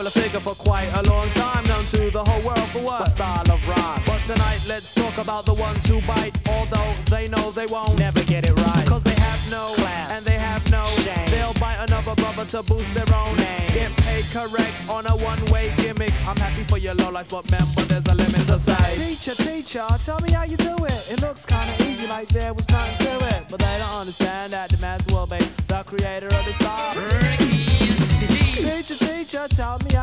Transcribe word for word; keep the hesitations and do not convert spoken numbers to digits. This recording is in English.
A figure for quite a long time, known to the whole world for what? A style of rhyme. But tonight let's talk about the ones who bite, although they know they won't never get it right. Cause they have no class and they have no shame. They'll bite another brother to boost their own name. Get paid correct on a one-way gimmick. I'm happy for your low life, but remember there's a limit. So say, teacher, teacher, tell me how you do it. It looks kinda easy, like there was nothing to it. But they don't understand that the man's will be the creator of the style. Teacher, teacher, tell me how